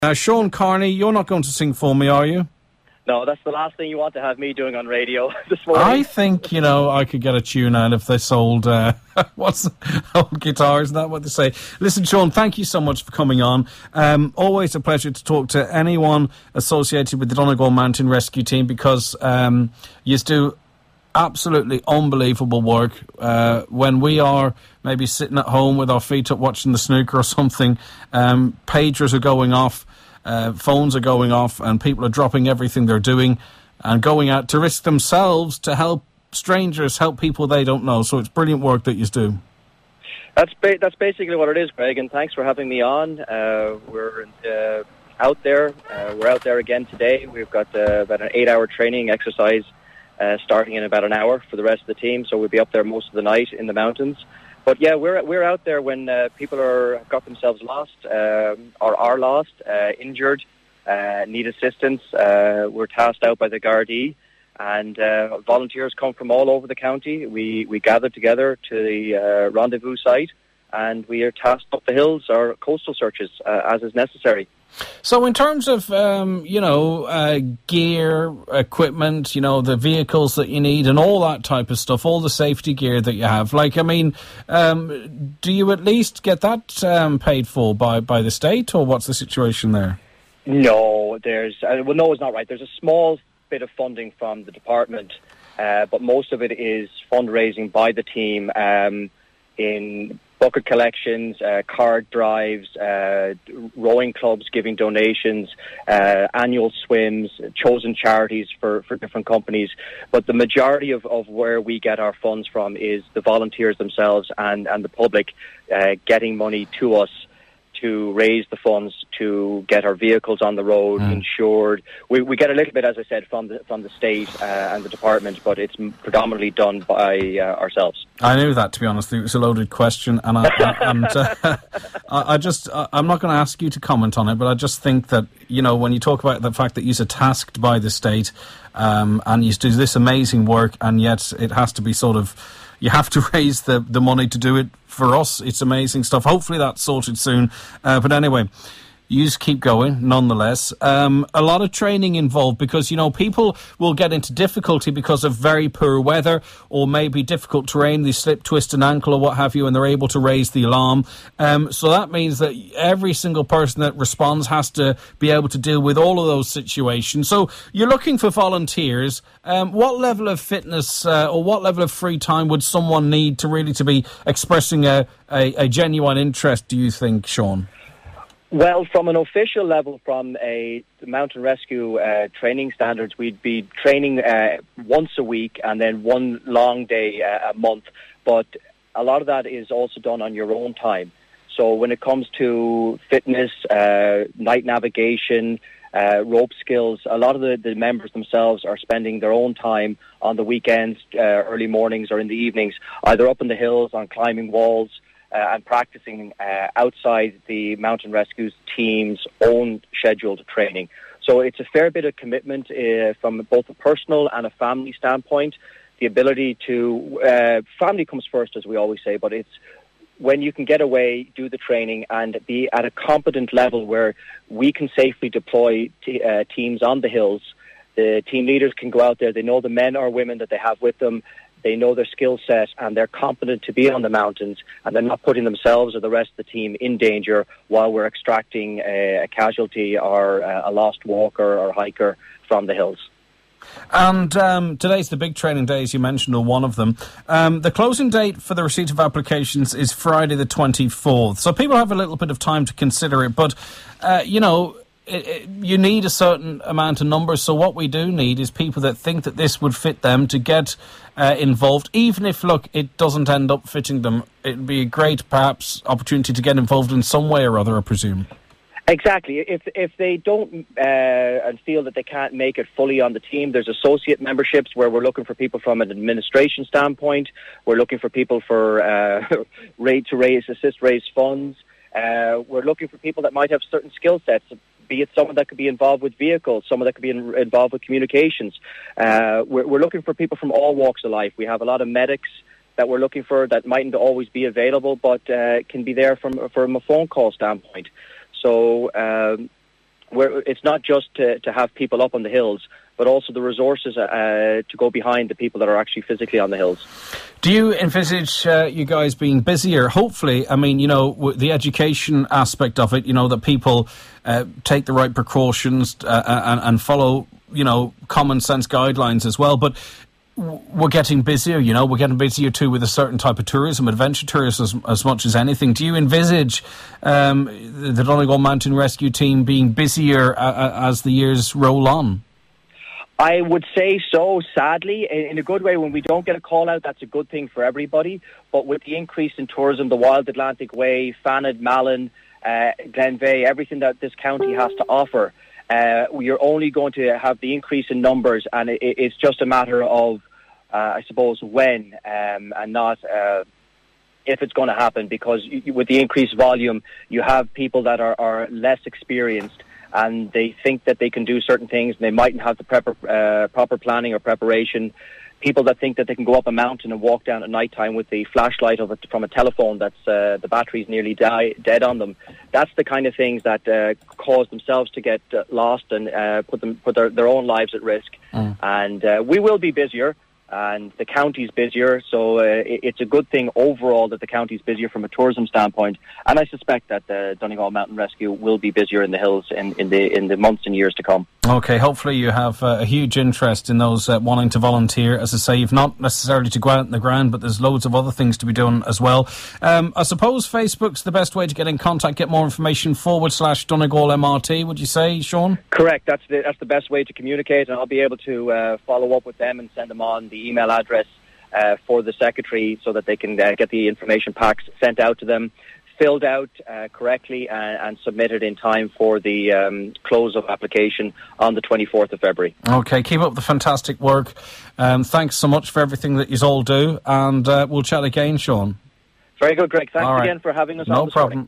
Sean Carney, you're not going to sing for me, are you? No, that's the last thing you want to have me doing on radio this morning. I think, I could get a tune out if they sold, old guitars, isn't that what they say? Listen, Sean, thank you so much for coming on. Always a pleasure to talk to anyone associated with the Donegal Mountain Rescue Team, because you do absolutely unbelievable work. When we are maybe sitting at home with our feet up watching the snooker or something, pagers are going off, phones are going off, and people are dropping everything they're doing and going out to risk themselves to help strangers, help people they don't know. So it's brilliant work that you do. That's basically what it is, Greg, and thanks for having me on. We're out there. We're out there again today. We've got about an 8-hour training exercise starting in about an hour for the rest of the team, so we'll be up there most of the night in the mountains. But yeah, we're out there when people have got themselves lost, or are lost, injured, need assistance. We're tasked out by the Gardaí, and volunteers come from all over the county. We gather together to the rendezvous site, and we are tasked up the hills or coastal searches as is necessary. So in terms of, gear, equipment, the vehicles that you need and all that type of stuff, all the safety gear that you have, do you at least get that paid for by the state, or what's the situation there? No, no, it's not right. There's a small bit of funding from the department, but most of it is fundraising by the team in bucket collections, card drives, rowing clubs giving donations, annual swims, chosen charities for different companies. But the majority of where we get our funds from is the volunteers themselves and the public getting money to us to raise the funds to get our vehicles on the road, insured. We get a little bit, as I said, from the state and the department, but it's predominantly done by ourselves. I knew that, to be honest. It was a loaded question, and I'm not going to ask you to comment on it, but I just think that, when you talk about the fact that you're tasked by the state and you do this amazing work, and yet it has to be you have to raise the money to do it. For us, it's amazing stuff. Hopefully that's sorted soon. But anyway, you just keep going, nonetheless. A lot of training involved because, people will get into difficulty because of very poor weather or maybe difficult terrain. They slip, twist an ankle or what have you, and they're able to raise the alarm. So that means that every single person that responds has to be able to deal with all of those situations. So you're looking for volunteers. What level of fitness or what level of free time would someone need to really to be expressing a genuine interest, do you think, Sean? Well, from an official level, from a mountain rescue training standards, we'd be training once a week and then one long day a month. But a lot of that is also done on your own time. So when it comes to fitness, night navigation, rope skills, a lot of the members themselves are spending their own time on the weekends, early mornings or in the evenings, either up in the hills on climbing walls, and practicing outside the mountain rescue team's own scheduled training. So it's a fair bit of commitment from both a personal and a family standpoint. The ability to, family comes first, as we always say, but it's when you can get away, do the training, and be at a competent level where we can safely deploy teams on the hills. The team leaders can go out there. They know the men or women that they have with them. They know their skill set and they're competent to be on the mountains, and they're not putting themselves or the rest of the team in danger while we're extracting a casualty or a lost walker or hiker from the hills. And today's the big training day, as you mentioned, or one of them. The closing date for the receipt of applications is Friday the 24th. So people have a little bit of time to consider it, but, you need a certain amount of numbers. So what we do need is people that think that this would fit them to get involved. Even if, look, it doesn't end up fitting them, it'd be a great, perhaps, opportunity to get involved in some way or other, I presume. Exactly. If they don't and feel that they can't make it fully on the team, there's associate memberships where we're looking for people from an administration standpoint. We're looking for people for assist raise funds. We're looking for people that might have certain skill sets, be it someone that could be involved with vehicles, someone that could be involved with communications. We're looking for people from all walks of life. We have a lot of medics that we're looking for that mightn't always be available, but can be there from a phone call standpoint. So it's not just to have people up on the hills, but also the resources to go behind the people that are actually physically on the hills. Do you envisage you guys being busier? Hopefully, I mean, the education aspect of it, that people take the right precautions and follow, common sense guidelines as well. But we're getting busier, we're getting busier too with a certain type of tourism, adventure tourism as much as anything. Do you envisage the Donegal Mountain Rescue Team being busier as the years roll on? I would say so, sadly, in a good way. When we don't get a call out, that's a good thing for everybody. But with the increase in tourism, the Wild Atlantic Way, Fanad, Malin, Glenveigh, everything that this county has to offer, you're only going to have the increase in numbers, and it's just a matter of, I suppose, when and not if it's going to happen, because with the increased volume, you have people that are less experienced, and they think that they can do certain things, and they mightn't have the proper planning or preparation. People that think that they can go up a mountain and walk down at night time with the flashlight from a telephone that's the battery's nearly dead on them. That's the kind of things that cause themselves to get lost and put their own lives at risk. And we will be busier, and the county's busier, so it's a good thing overall that the county's busier from a tourism standpoint. And I suspect that the Donegal Mountain Rescue will be busier in the hills in the months and years to come. Okay, hopefully you have a huge interest in those wanting to volunteer. As I say, you've not necessarily to go out in the ground, but there's loads of other things to be done as well. I suppose Facebook's the best way to get in contact, get more information, /Donegal MRT, would you say, Sean? Correct, that's the best way to communicate, and I'll be able to follow up with them and send them on the email address for the secretary so that they can get the information packs sent out to them, filled out correctly and submitted in time for the close of application on the 24th of February. Okay, keep up the fantastic work. Thanks so much for everything that you all do, and we'll chat again, Sean. Very good, Greg. Thanks again for having us on this morning. No problem.